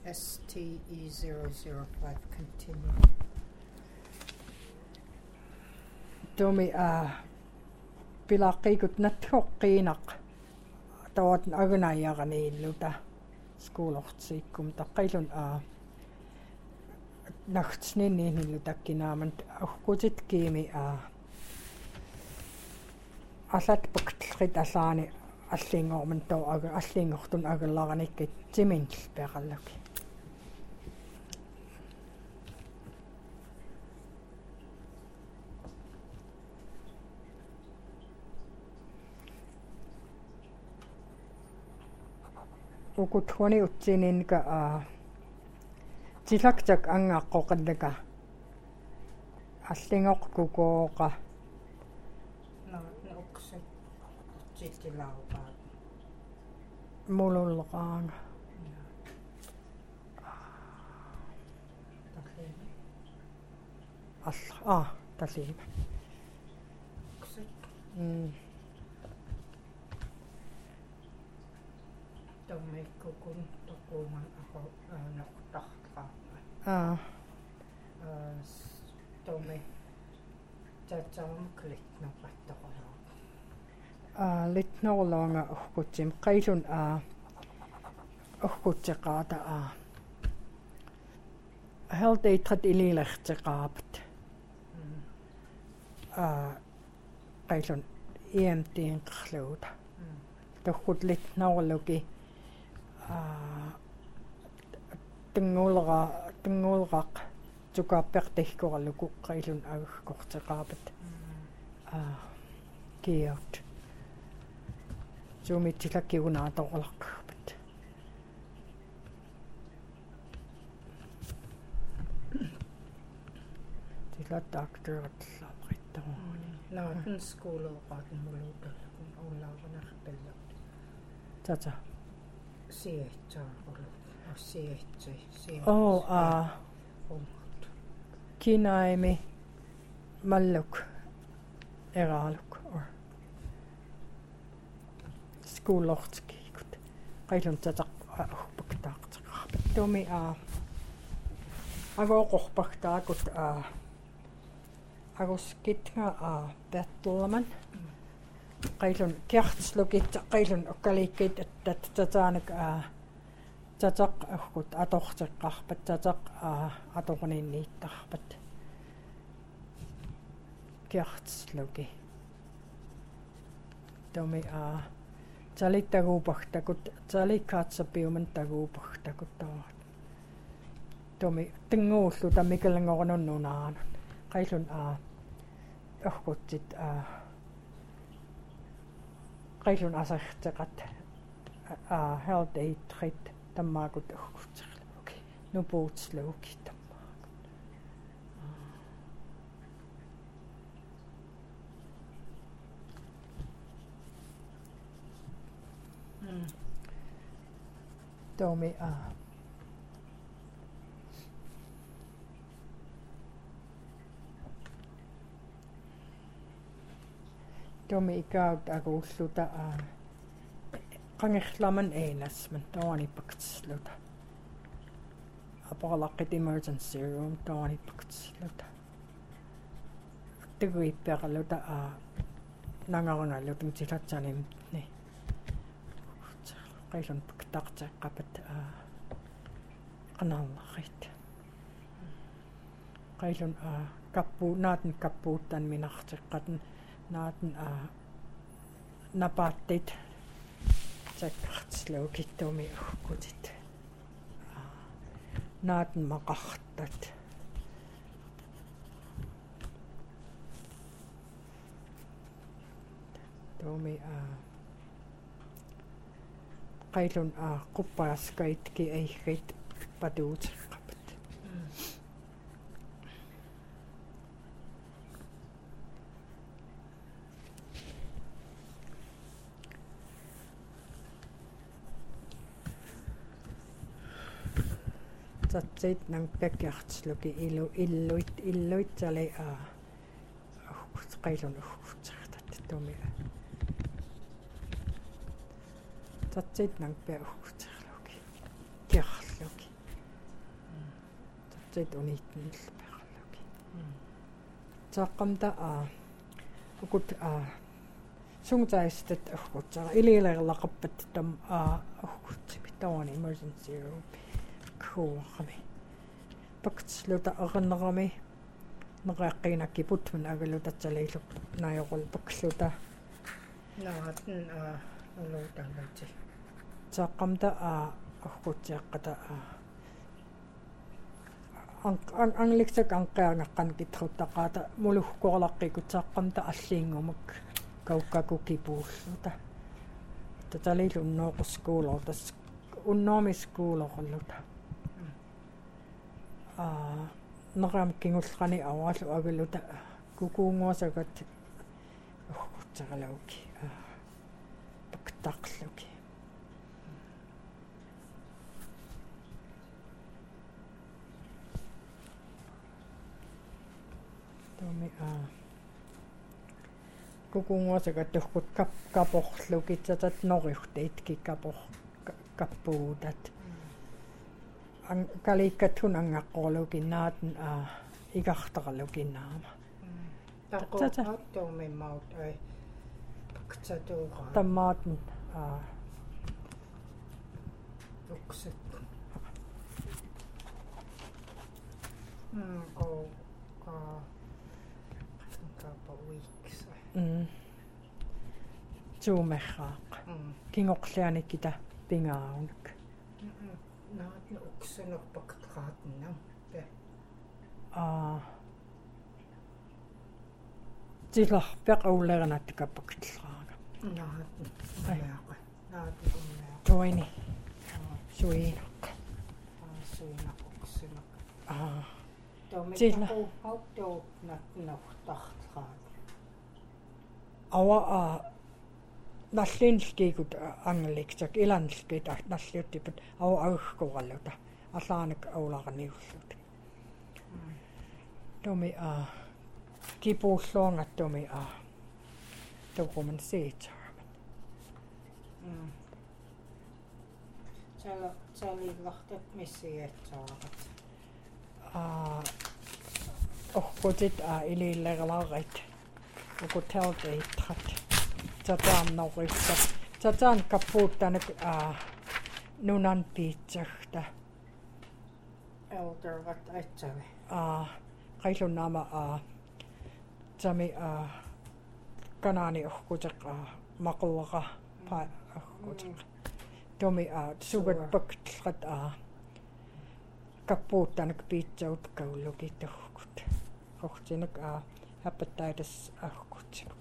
STE005 continue. Tomi pilaqqiikut nathoqqiinaq tawat agunaajaraniilluta skuulortsiikkum taqqilun nagtsninniinillu takkinaaman urkutit kiimi аллатпактри талаани аллингорман тоо аллингортун агеллараниккит тиминл пераллуки укутхуани утсининка тилактак ангааққоқаллака аллингоқкукооқа mululqaanga talliima tommikkukun toquuman noqtarqaappa tommi tatsaamklitnoqattoqolaa litnorloonga urkutsim qailun urkutseqaata heldeitrat ililerteqaapat qailun EMT:n qerluuta torkut litnorluki tinguulraq tukaappertihkorluku qailun agukkorteqaapat kiiut Sumitsilakkiunaatoqolarqarpat tilattaaqturatlaaqittoruuni laaten skuuloqaatun muluutallakun ullaaqanarpallaq tata siitsaaqulu siitsi kinaimi malluk eraaluk skuulortskiikut qailun tataq urpaktaaqteqarpat tuumi agooqorpagtaakut aguskitnga bertlaman qailun kiartslukit qailun ukkaliikkit tataanak tataq urkut atorteqqarpat tataq atorniinniittarpat kiartsluki tuumi talittaguupagtakut talikkaatsapiuman taguupagtakut tuumi tinguullu tammikallangornunnunaanun qailun urkutsit qailun aserteqat heldeitrit tammaakut urkutserluki nupuutsluki tammaakut tuumi tuumi ikaut aguulluta qangirlaman eenasman taanipaktsluta apaqalaqqit emergency room taanipaktsluta tiguippeqaluta nangarangallutum tilatsanimni qailun paktaaqteqqapat qanarlarit qailun naaten kappuuttan minarteqqatan naaten napaattit sakkartslukittuumi ukkutit naaten maqartat tuumi qailun quppaaskaitki aigrit patuuteqqapat tatsit nang pekkiartsluki illuit tali qailun ukkutertat tuumi tatsit nang peukkuterluki kiarluki таққартит унииттниллперлуки тааққамта укут сунгтаистат аггутсара илилерлақарпат там аггутсипи тауани emergency room куурами пактслута арнерами неқаққинакки путман агалутатсалииллук наайорул пакслута наатн улуутаалати тааққамта аггутсиаққата англиксак анқиангаққан китруттақаата мулуккорлаққику тааққамта аллиингумак кауккакукипууллута таталилу уннооқускуулор тас уннооми скуулорлута нэрам кингуллрани аваалу агалута кукуунгуасагат уггутсаралауки пактарлуки томи кукуунгуасагат тухкут капорлуки татат нориухтаитки каппуутат каликкатун ангаққорлуки наатн игартаралукиннаама таққоттоми маут ай пактатуура тамаатн уксат weeks туумерраақ кингоқлианиккита пингаарунак наатна уксунерпактраатнам тиларпеқ аулернат каппактиллраага наатна уммеаqa тоини суинақ суинақ уксунақ тилла аутоо натнортарлаа ава наллинлкигут англиксак иланлкит наллиуттипат ава аггкораллута аллаанак аулараниуллут томи кипууллуангаттуми токуман сеитсарман салилартат миссиатсаарат оркутит илииллералаарит укутелдеиттрат татааннориксат татаан каппууттанак нунан пиитсагта элдерват айтсави qailunaama tami kanaani orkuteq maqulleqa pa orkuteq tomi sugat paktlrat kappuuttanak piitsaut kaulluki torkut qortinak happattaitas orkutsimak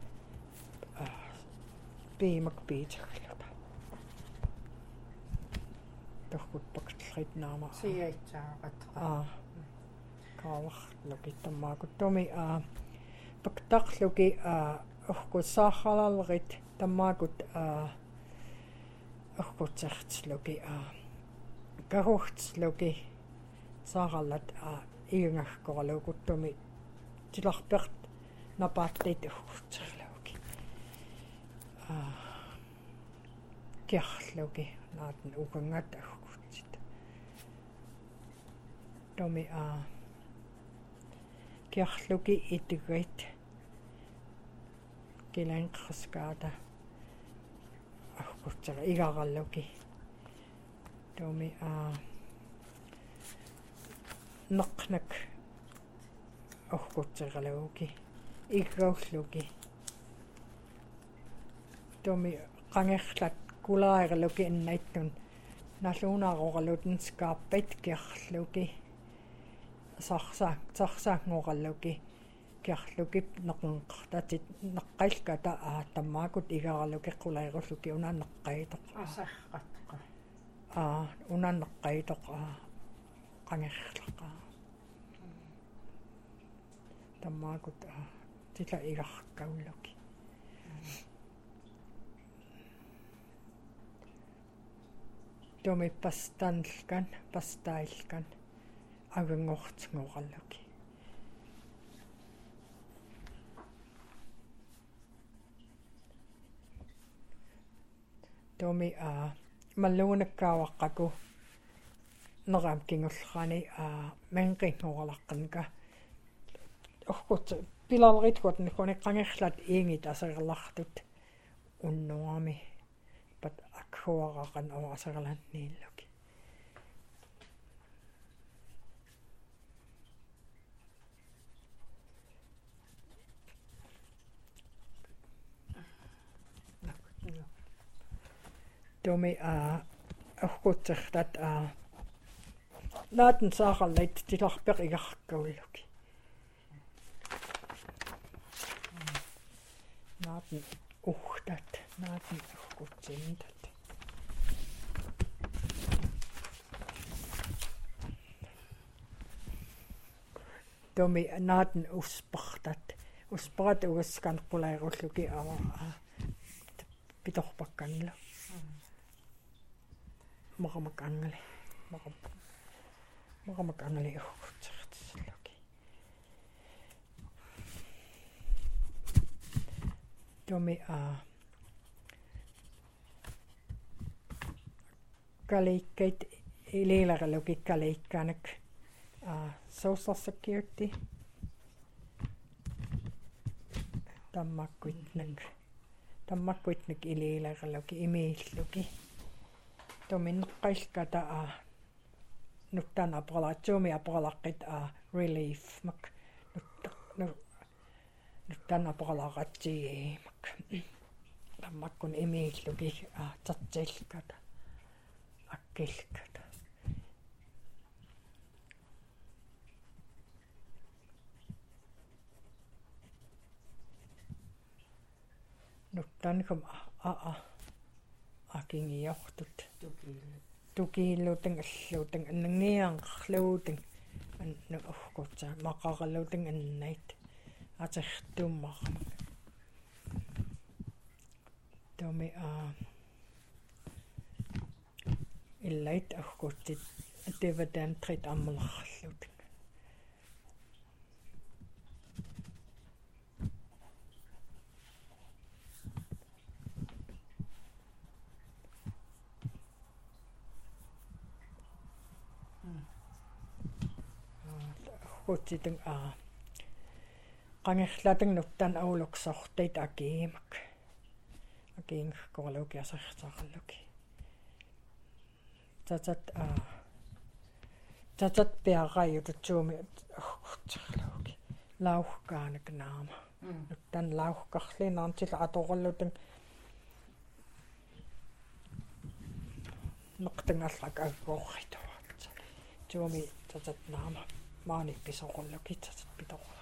piimak piitsaglluta torkut paktlrit naama siaitsaarat kaawарлуки таммаакут томи пактарлуки оркут саахалалерит таммаакут оркутсертслуки карухтслуки саараллат иунгаккоралуукут томи тиларперт напааттит оркутсерлауки киарлуки наатн укангат оркутсит томи киарлуки итгит киланқаскаата ахкутсера игараллуки томи нақнак ахкутсералуки иггауллуки томи қангерлат кулаералуки иннайтнун налуунаароралутен скааппит киарлуки сарсаангораллуки киарлукип неқунқартатит неққалката таммаакут игаралуки қулаеруллуки унаанеққаитоқ асарратқа унаанеққаитоқ қангерлақа таммаакут тила игаркауллуки томи пастаилкан агангортнгораллуки томи маллуунаккааваққаку neram kingullerani menqinngoralaqqanka orkut pilalritkut nikoniqqangerlat iingit aserlartut unnuami pat akhuaraqan aserlanniilluki Tomi orkutsertat naaten saaqallait tilarpeq igarkkaulluki naaten uhtat naaten orkutsintat Tomi naaten usparat ugaskanqulairullluki pitorpakkanla maqamakangale orkutsertissalluki Tomi kaliikkait iliilaralluki kaliikkaanak social security tammakkuitnak iliilaralluki imiilluki tominneqqailkata nuttaan apalaatsuumi apalaqqit relief mak nuttaan apalaqatsiimak tammakkun imiilluki tatsiilkata akkilkata nuttaankum akingiortut tukiillutang alluutang annangiaanqarluutang anna urkutsa maqaralluutang annait atertummarmak Tomi illait urkutsit dividendrit ammalarralluutang kutsitang qangerlatang nuttan auluksortait akiimak akiingkorluki asertaaralluki tatat piaqayututsuumi urkutserluki lauhkaanak naama nuttan lauhkarlinaartila atorallutang noqtangallak aggoorrituat tuumi tatat naama maani pisoqulluki tatat pitorlu